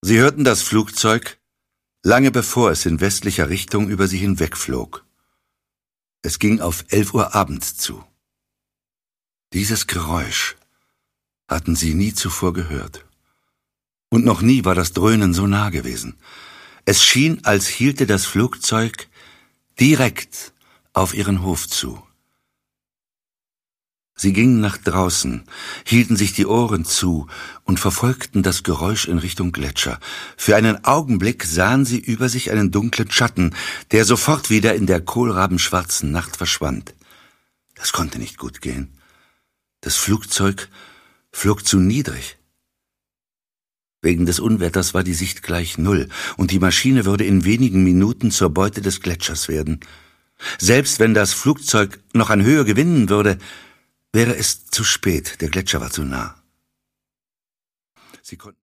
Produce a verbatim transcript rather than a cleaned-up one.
Sie hörten das Flugzeug, lange bevor es in westlicher Richtung über sie hinwegflog. Es ging auf elf Uhr abends zu. Dieses Geräusch hatten sie nie zuvor gehört. Und noch nie war das Dröhnen so nah gewesen. Es schien, als hielte das Flugzeug direkt auf ihren Hof zu. Sie gingen nach draußen, hielten sich die Ohren zu und verfolgten das Geräusch in Richtung Gletscher. Für einen Augenblick sahen sie über sich einen dunklen Schatten, der sofort wieder in der kohlrabenschwarzen Nacht verschwand. Das konnte nicht gut gehen. Das Flugzeug flog zu niedrig. Wegen des Unwetters war die Sicht gleich null, und die Maschine würde in wenigen Minuten zur Beute des Gletschers werden. Selbst wenn das Flugzeug noch an Höhe gewinnen würde, wäre es zu spät, der Gletscher war zu nah. Sie konnten